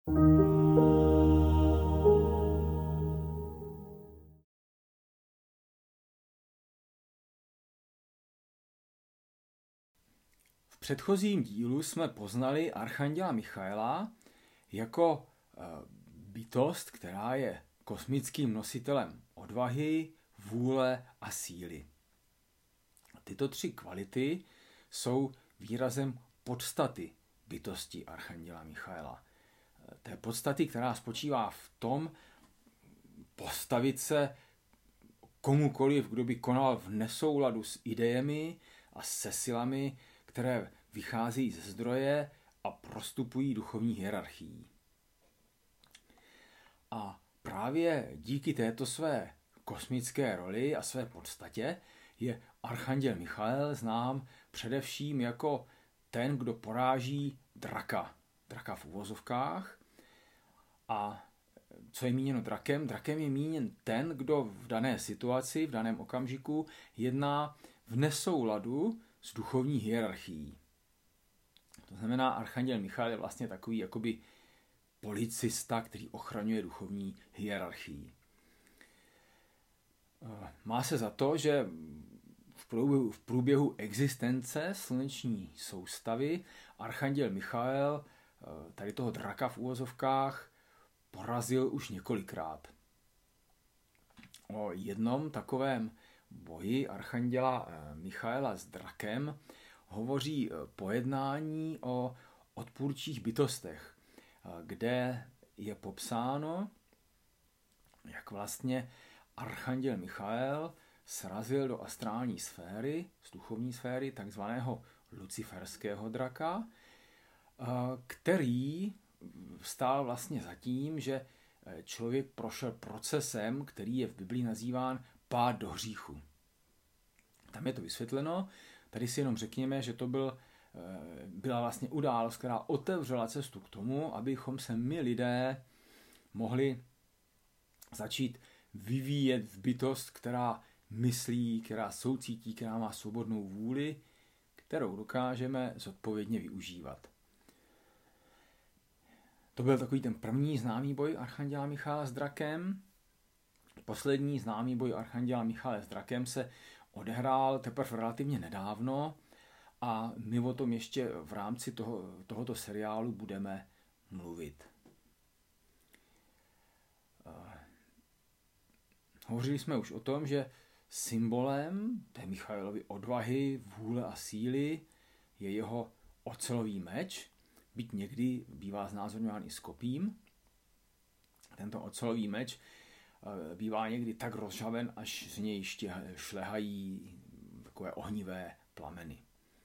V předchozím dílu jsme poznali archanděla Michaela jako bytost, která je kosmickým nositelem odvahy, vůle a síly. Tyto tři kvality jsou výrazem podstaty bytosti archanděla Michaela. Té podstaty, která spočívá v tom postavit se komukoliv, kdo by konal v nesouladu s idejemi a se silami, které vychází ze zdroje a prostupují duchovní hierarchií. A právě díky této své kosmické roli a své podstatě je archanděl Michael znám především jako ten, kdo poráží draka. Draka v uvozovkách. A co je míněno drakem? Drakem je míněn ten, kdo v dané situaci, v daném okamžiku jedná v nesouladu s duchovní hierarchií. To znamená, archanděl Michael je vlastně takový jakoby policista, který ochraňuje duchovní hierarchii. Má se za to, že v průběhu existence sluneční soustavy archanděl Michael tady toho draka v uvozovkách porazil už několikrát. O jednom takovém boji archanděla Michaela s drakem hovoří pojednání o odpůrčích bytostech, kde je popsáno, jak vlastně archanděl Michael srazil do astrální sféry, z duchovní sféry, takzvaného luciferského draka, který stál vlastně za tím, že člověk prošel procesem, který je v Biblii nazýván pád do hříchu. Tam je to vysvětleno, tady si jenom řekněme, že to byla vlastně událost, která otevřela cestu k tomu, abychom se my lidé mohli začít vyvíjet v bytost, která myslí, která soucítí, která má svobodnou vůli, kterou dokážeme zodpovědně využívat. To byl takový ten první známý boj archanděla Michaela s drakem. Poslední známý boj archanděla Michaela s drakem se odehrál teprve relativně nedávno a my o tom ještě v rámci tohoto seriálu budeme mluvit. Hovořili jsme už o tom, že symbolem té Michaelovy odvahy, vůle a síly je jeho ocelový meč, byť někdy bývá znázorňován i s kopím. Tento ocelový meč bývá někdy tak rozžaven, až z něj šlehají takové ohnivé plameny.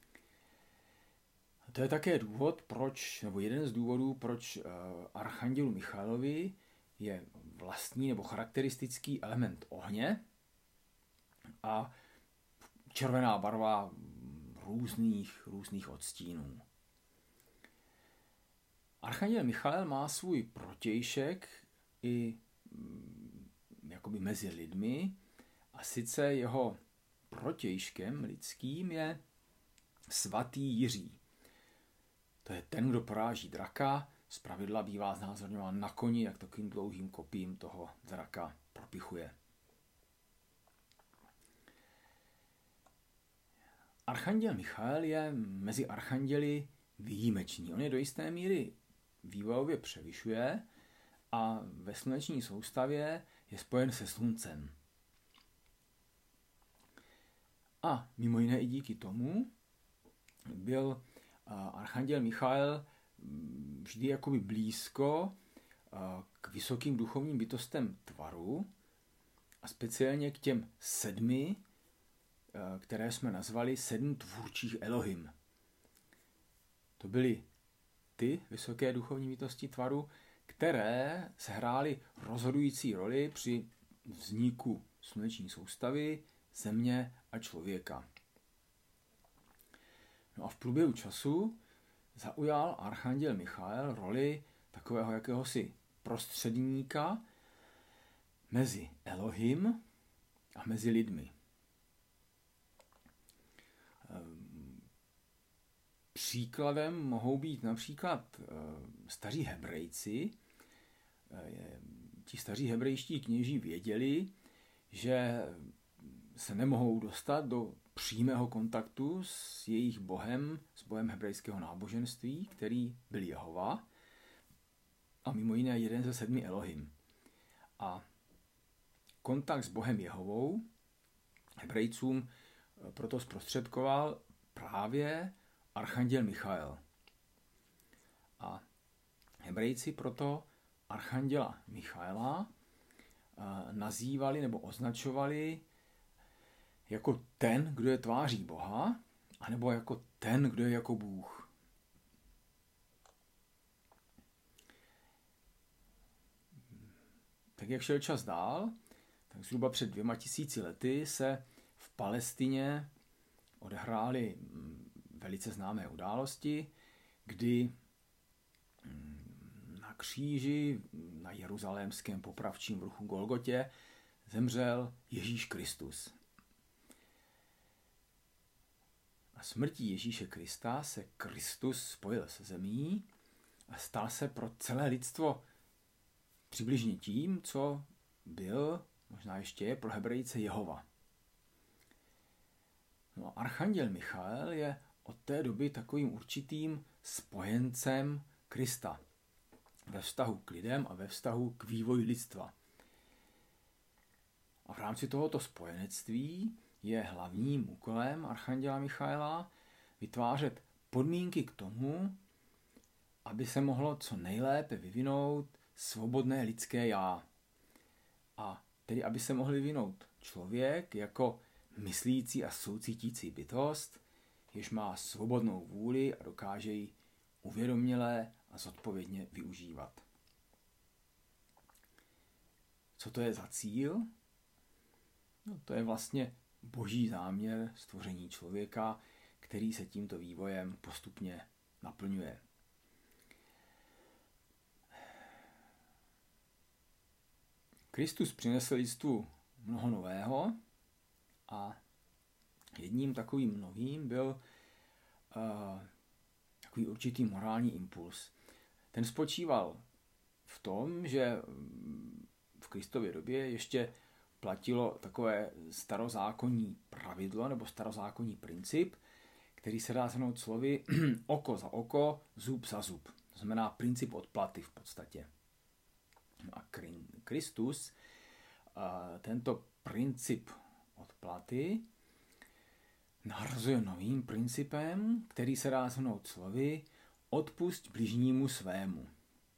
To je také důvod, jeden z důvodů, proč archandělu Michaelovi je vlastní nebo charakteristický element ohně a červená barva různých odstínů. Archanděl Michael má svůj protějšek i jakoby mezi lidmi a sice jeho protějškem lidským je svatý Jiří. To je ten, kdo poráží draka, zpravidla bývá znázorňován na koni, jak takovým dlouhým kopím toho draka propichuje. Archanděl Michael je mezi archanděli výjimečný. On je do jisté míry vývojově převyšuje a ve sluneční soustavě je spojen se sluncem. A mimo jiné i díky tomu byl archanděl Michael vždy jakoby blízko k vysokým duchovním bytostem tvaru a speciálně k těm 7, které jsme nazvali 7 tvůrčích Elohim. To byly ty vysoké duchovní bytosti tvaru, které sehrály rozhodující roli při vzniku sluneční soustavy, země a člověka. No a v průběhu času zaujal archanděl Michael roli takového jakéhosi prostředníka mezi Elohim a mezi lidmi. příkladem mohou být například staří Hebrejci. Ti staří hebrejští kněží věděli, že se nemohou dostat do přímého kontaktu s jejich bohem, s bohem hebrejského náboženství, který byl Jehova a mimo jiné jeden ze 7 Elohim. A kontakt s bohem Jehovou Hebrejcům proto zprostředkoval právě archanděl Michael. A Hebrejci proto archanděla Michaela nazývali nebo označovali jako ten, kdo je tváří Boha, anebo jako ten, kdo je jako Bůh. Tak jak šel čas dál, tak zhruba před 2000 lety se v Palestině odehrály velice známé události, kdy na kříži na jeruzalémském popravčím vrchu Golgotě zemřel Ježíš Kristus. A smrtí Ježíše Krista se Kristus spojil se zemí a stal se pro celé lidstvo přibližně tím, co byl, možná ještě je pro Hebrejce Jehova. No a archanděl Michael je od té doby takovým určitým spojencem Krista ve vztahu k lidem a ve vztahu k vývoji lidstva. A v rámci tohoto spojenectví je hlavním úkolem archanděla Michaela vytvářet podmínky k tomu, aby se mohlo co nejlépe vyvinout svobodné lidské já. A tedy, aby se mohl vyvinout člověk jako myslící a soucítící bytost, jež má svobodnou vůli a dokáže ji uvědoměle a zodpovědně využívat. Co to je za cíl? No, to je vlastně boží záměr stvoření člověka, který se tímto vývojem postupně naplňuje. Kristus přinesl lidstvu mnoho nového a jedním takovým novým byl takový určitý morální impuls. Ten spočíval v tom, že v Kristově době ještě platilo takové starozákonní pravidlo nebo starozákonní princip, který se dá shrnout slovy oko za oko, zub za zub. To znamená princip odplaty v podstatě. A Kristus tento princip odplaty nahrazuje novým principem, který se dá shrnout slovy odpusť bližnímu svému.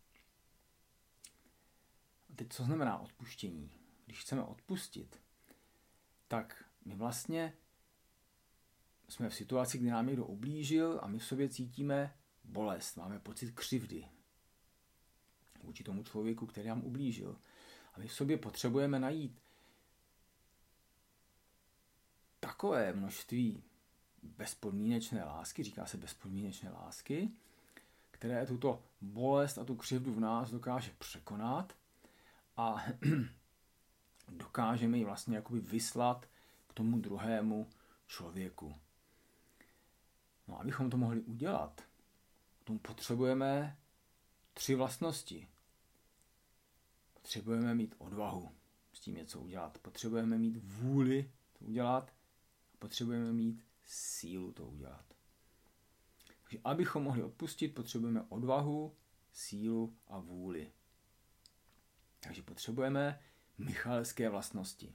A teď co znamená odpuštění? Když chceme odpustit, tak my vlastně jsme v situaci, kdy nám někdo ublížil a my v sobě cítíme bolest, máme pocit křivdy vůči tomu člověku, který nám ublížil. A my v sobě potřebujeme najít takové množství bezpodmínečné lásky, říká se bezpodmínečné lásky, které tuto bolest a tu křivdu v nás dokáže překonat a dokážeme ji vlastně jakoby vyslat k tomu druhému člověku. No, abychom to mohli udělat, k tomu potřebujeme 3 vlastnosti. Potřebujeme mít odvahu s tím něco udělat. Potřebujeme mít vůli to udělat. Potřebujeme mít sílu to udělat. Takže abychom mohli odpustit, potřebujeme odvahu, sílu a vůli. Takže potřebujeme michaelské vlastnosti.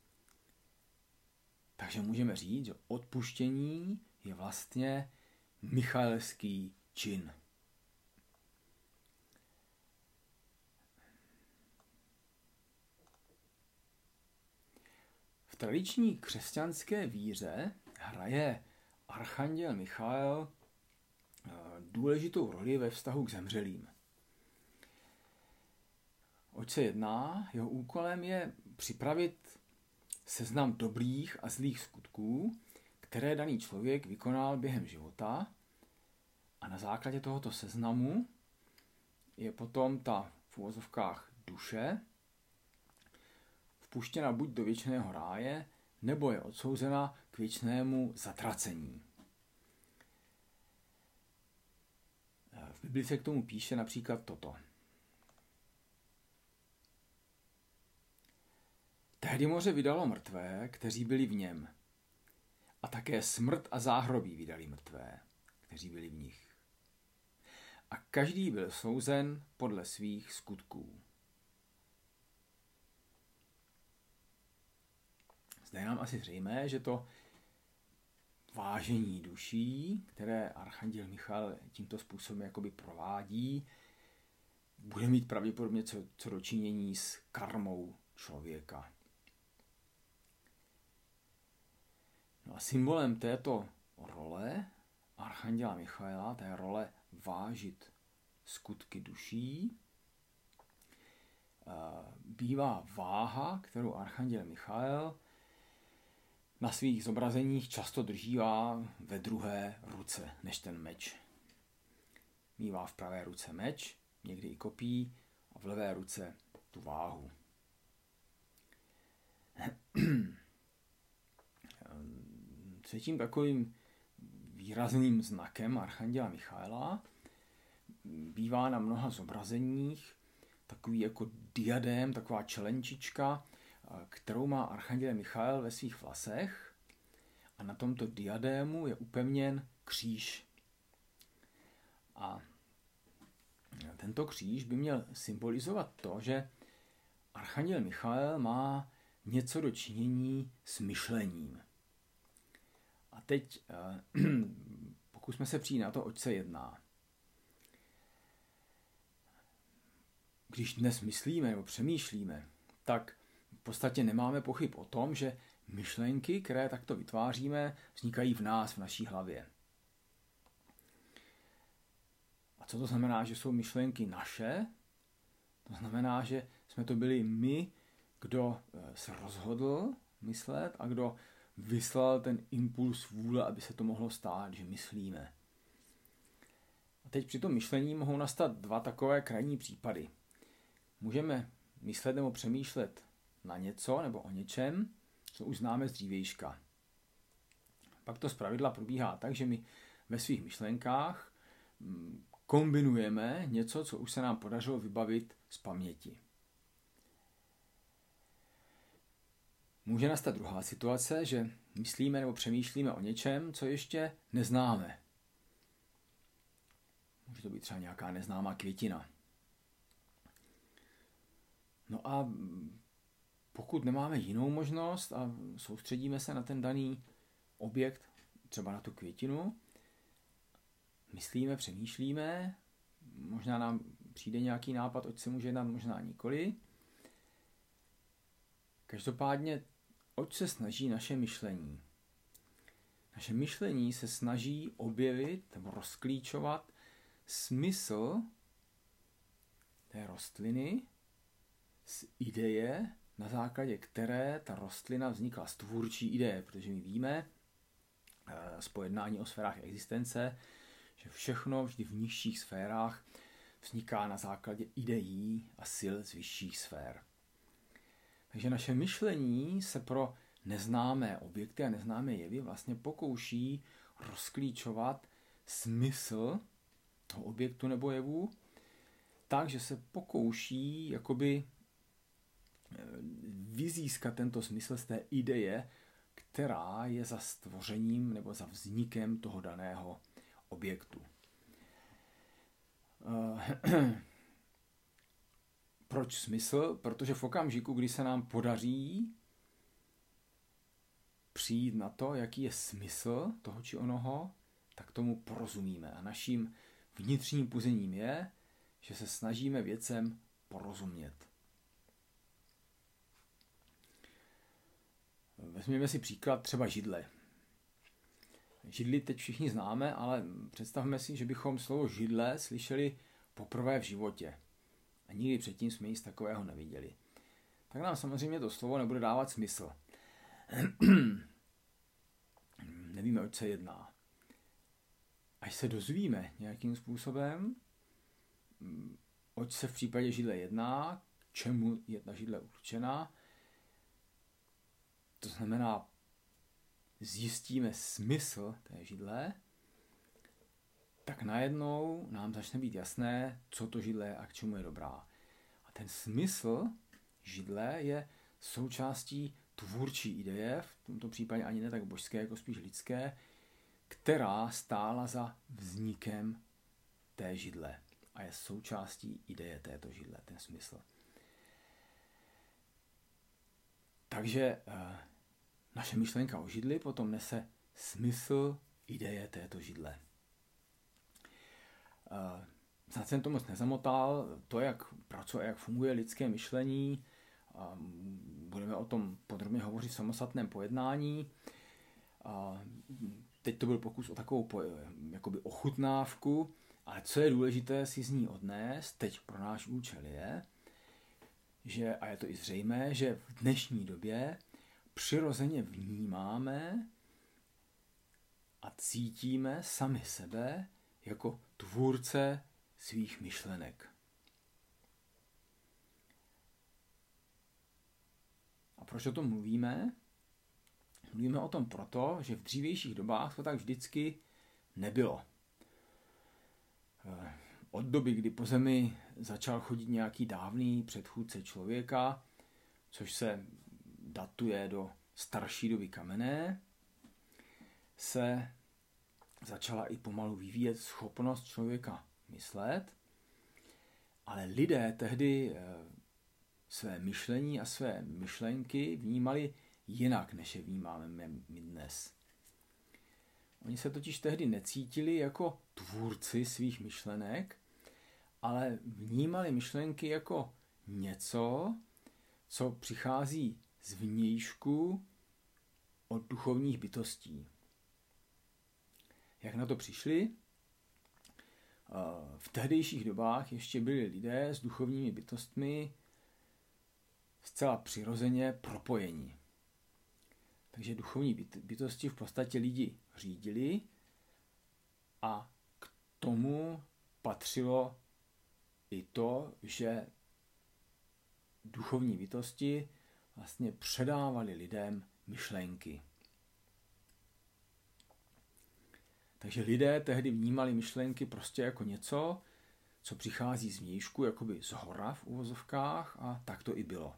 Takže můžeme říct, že odpuštění je vlastně michaelský čin. V tradiční křesťanské víře hraje archanděl Michael důležitou roli ve vztahu k zemřelým. Oč se jedná? Jeho úkolem je připravit seznam dobrých a zlých skutků, které daný člověk vykonal během života, a na základě tohoto seznamu je potom ta v uvozovkách duše vpuštěna buď do věčného ráje, nebo je odsouzena k věčnému zatracení. V Bibli se k tomu píše například toto. Tehdy moře vydalo mrtvé, kteří byli v něm. A také smrt a záhrobí vydali mrtvé, kteří byli v nich. A každý byl souzen podle svých skutků. Zde je nám asi zřejmé, že to vážení duší, které archanděl Michael tímto způsobem jakoby provádí, bude mít pravděpodobně co dočinění s karmou člověka. No a symbolem této role archanděla Michaela, té role vážit skutky duší, bývá váha, kterou archanděl Michael na svých zobrazeních často držívá ve druhé ruce než ten meč. Mívá v pravé ruce meč, někdy i kopí, a v levé ruce tu váhu. Třetím takovým výrazným znakem archanděla Michaela bývá na mnoha zobrazeních takový jako diadém, taková čelenčička, kterou má archanděl Michael ve svých vlasech, a na tomto diadému je upevněn kříž. A tento kříž by měl symbolizovat to, že archanděl Michael má něco do činění s myšlením. A teď pokusme se přijít na to, oč se jedná. Když dnes myslíme nebo přemýšlíme, tak v podstatě nemáme pochyb o tom, že myšlenky, které takto vytváříme, vznikají v nás, v naší hlavě. A co to znamená, že jsou myšlenky naše? To znamená, že jsme to byli my, kdo se rozhodl myslet a kdo vyslal ten impuls vůle, aby se to mohlo stát, že myslíme. A teď při tom myšlení mohou nastat dva takové krajní případy. Můžeme myslet nebo přemýšlet na něco nebo o něčem, co už známe z dřívějška. Pak to zpravidla probíhá tak, že my ve svých myšlenkách kombinujeme něco, co už se nám podařilo vybavit z paměti. Může nastat druhá situace, že myslíme nebo přemýšlíme o něčem, co ještě neznáme. Může to být třeba nějaká neznámá květina. No a pokud nemáme jinou možnost a soustředíme se na ten daný objekt, třeba na tu květinu, myslíme, přemýšlíme, možná nám přijde nějaký nápad, oč se může jednat, možná nikoli. Každopádně, oč se snaží naše myšlení? Naše myšlení se snaží objevit nebo rozklíčovat smysl té rostliny z ideje, na základě které ta rostlina vznikla, z tvůrčí ideje, protože my víme z pojednání o sférách existence, že všechno vždy v nižších sférách vzniká na základě ideí a sil z vyšších sfér. Takže naše myšlení se pro neznámé objekty a neznámé jevy vlastně pokouší rozklíčovat smysl toho objektu nebo jevu, takže se pokouší jakoby vyzískat tento smysl z té ideje, která je za stvořením nebo za vznikem toho daného objektu. Proč smysl? Protože v okamžiku, kdy se nám podaří přijít na to, jaký je smysl toho či onoho, tak tomu porozumíme. A naším vnitřním puzením je, že se snažíme věcem porozumět. Vezměme si příklad třeba židle. Židli teď všichni známe, ale představme si, že bychom slovo židle slyšeli poprvé v životě. A nikdy předtím jsme nic takového neviděli. Tak nám samozřejmě to slovo nebude dávat smysl. Nevíme, oč se jedná. Až se dozvíme nějakým způsobem, oč se v případě židle jedná, k čemu je ta židle určená, to znamená, zjistíme smysl té židle, tak najednou nám začne být jasné, co to židle je a k čemu je dobrá. A ten smysl židle je součástí tvůrčí ideje, v tomto případě ani ne tak božské, jako spíš lidské, která stála za vznikem té židle a je součástí ideje této židle, ten smysl. Takže naše myšlenka o židli potom nese smysl ideje této židle. Snad jsem to moc nezamotal, to, jak pracuje, jak funguje lidské myšlení, budeme o tom podrobně hovořit v samostatném pojednání. Teď to byl pokus o takovou jakoby ochutnávku, ale co je důležité si z ní odnést, teď pro náš účel je, že, a je to i zřejmé, že v dnešní době přirozeně vnímáme a cítíme sami sebe jako tvůrce svých myšlenek. A proč o tom mluvíme? Mluvíme o tom proto, že v dřívějších dobách to tak vždycky nebylo. Od doby, kdy po zemi začal chodit nějaký dávný předchůdce člověka, což se datuje do starší doby kamenné, se začala i pomalu vyvíjet schopnost člověka myslet, ale lidé tehdy své myšlení a své myšlenky vnímali jinak, než je vnímáme my dnes. Oni se totiž tehdy necítili jako tvůrci svých myšlenek, ale vnímali myšlenky jako něco, co přichází z vnějšku od duchovních bytostí. Jak na to přišli? V tehdejších dobách ještě byli lidé s duchovními bytostmi zcela přirozeně propojení. Takže duchovní bytosti v podstatě lidi řídili a k tomu patřilo i to, že duchovní bytosti vlastně předávali lidem myšlenky. Takže lidé tehdy vnímali myšlenky prostě jako něco, co přichází z vnějšku, jakoby zhora v uvozovkách, a tak to i bylo.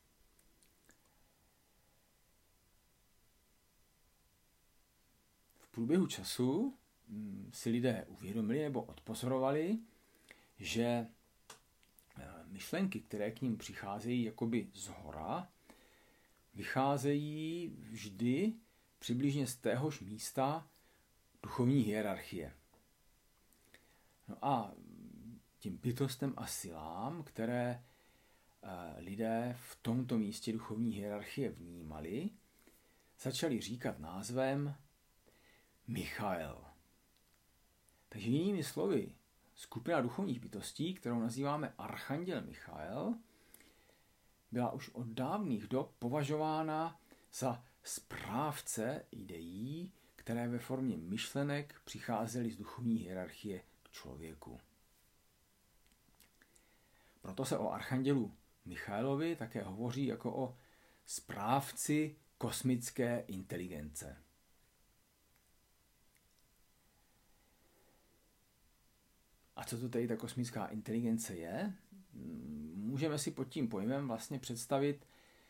V průběhu času si lidé uvědomili nebo odpozorovali, že myšlenky, které k ním přicházejí jakoby zhora, vycházejí vždy přibližně z téhož místa duchovní hierarchie. No a tím bytostem a silám, které lidé v tomto místě duchovní hierarchie vnímali, začali říkat názvem Michael. Takže jinými slovy, skupina duchovních bytostí, kterou nazýváme Archanděl Michael, byla už od dávných dob považována za správce ideí, které ve formě myšlenek přicházely z duchovní hierarchie k člověku. Proto se o Archandělu Michaelovi také hovoří jako o správci kosmické inteligence. A co to tedy ta kosmická inteligence je? Můžeme si pod tím pojmem vlastně představit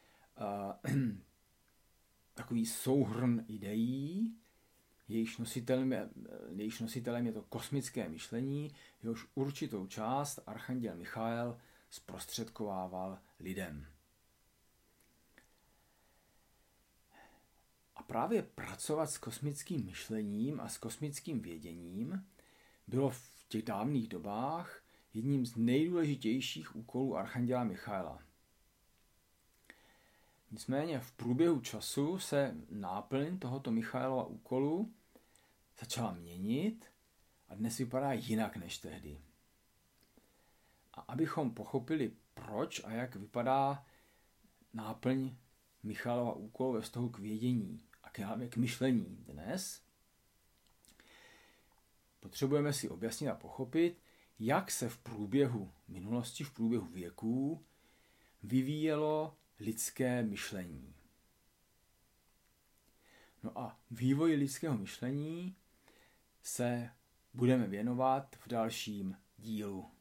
takový souhrn ideí, jejíž nositelem je to kosmické myšlení, jehož určitou část Archanděl Michael zprostředkovával lidem. A právě pracovat s kosmickým myšlením a s kosmickým věděním bylo v těch dávných dobách jedním z nejdůležitějších úkolů Archanděla Michaela. Nicméně v průběhu času se náplň tohoto Michaelova úkolu začala měnit a dnes vypadá jinak než tehdy. A abychom pochopili, proč a jak vypadá náplň Michaelova úkolu ve vztahu k vědění a k myšlení dnes, potřebujeme si objasnit a pochopit, jak se v průběhu minulosti, v průběhu věků vyvíjelo lidské myšlení. No a vývoj lidského myšlení se budeme věnovat v dalším dílu.